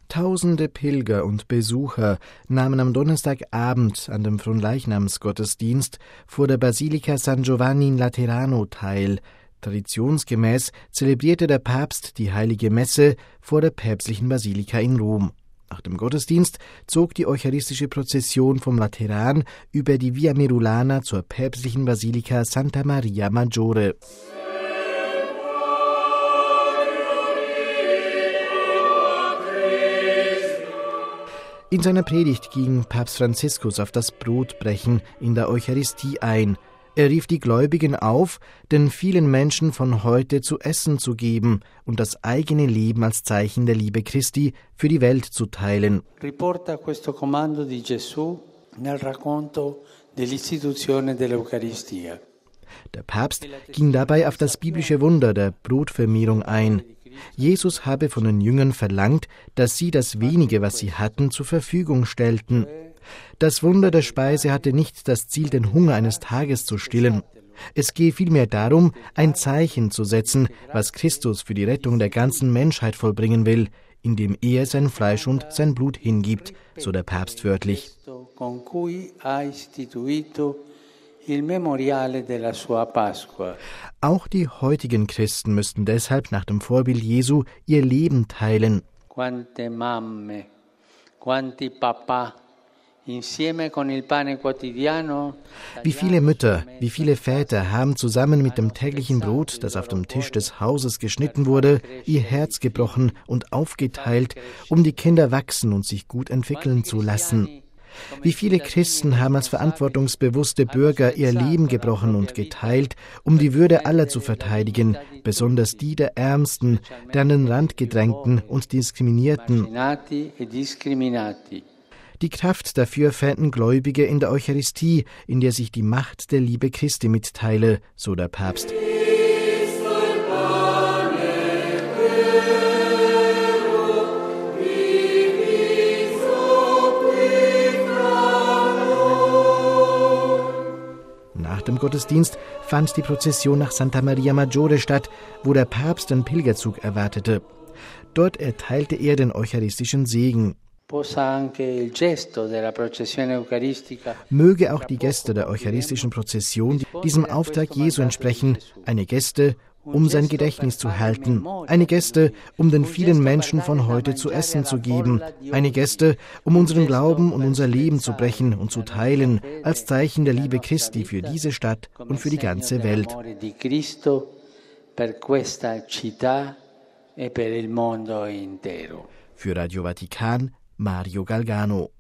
Tausende Pilger und Besucher nahmen am Donnerstagabend an dem Fronleichnamsgottesdienst vor der Basilika San Giovanni in Laterano teil. Traditionsgemäß zelebrierte der Papst die Heilige Messe vor der päpstlichen Basilika in Rom. Nach dem Gottesdienst zog die eucharistische Prozession vom Lateran über die Via Merulana zur päpstlichen Basilika Santa Maria Maggiore. In seiner Predigt ging Papst Franziskus auf das Brotbrechen in der Eucharistie ein. Er rief die Gläubigen auf, den vielen Menschen von heute zu essen zu geben und das eigene Leben als Zeichen der Liebe Christi für die Welt zu teilen. Riporta questo comando di Gesù nel racconto dell'istituzione dell'Eucaristia. Der Papst ging dabei auf das biblische Wunder der Brotvermehrung ein. Jesus habe von den Jüngern verlangt, dass sie das wenige, was sie hatten, zur Verfügung stellten. Das Wunder der Speise hatte nicht das Ziel, den Hunger eines Tages zu stillen. Es gehe vielmehr darum, ein Zeichen zu setzen, was Christus für die Rettung der ganzen Menschheit vollbringen will, indem er sein Fleisch und sein Blut hingibt, so der Papst wörtlich. Auch die heutigen Christen müssten deshalb nach dem Vorbild Jesu ihr Leben teilen. Quante mamme, quanti papà, insieme con il pane quotidiano. Wie viele Mütter, wie viele Väter haben zusammen mit dem täglichen Brot, das auf dem Tisch des Hauses geschnitten wurde, ihr Herz gebrochen und aufgeteilt, um die Kinder wachsen und sich gut entwickeln zu lassen. Wie viele Christen haben als verantwortungsbewusste Bürger ihr Leben gebrochen und geteilt, um die Würde aller zu verteidigen, besonders die der Ärmsten, der an den Rand gedrängten und Diskriminierten. Die Kraft dafür fänden Gläubige in der Eucharistie, in der sich die Macht der Liebe Christi mitteile, so der Papst. Nach dem Gottesdienst fand die Prozession nach Santa Maria Maggiore statt, wo der Papst den Pilgerzug erwartete. Dort erteilte er den eucharistischen Segen. Möge auch die Geste der eucharistischen Prozession diesem Auftrag Jesu entsprechen, eine Geste, um sein Gedächtnis zu halten, eine Geste, um den vielen Menschen von heute zu essen zu geben, eine Geste, um unseren Glauben und unser Leben zu brechen und zu teilen, als Zeichen der Liebe Christi für diese Stadt und für die ganze Welt. Für Radio Vatikan, Mario Galgano.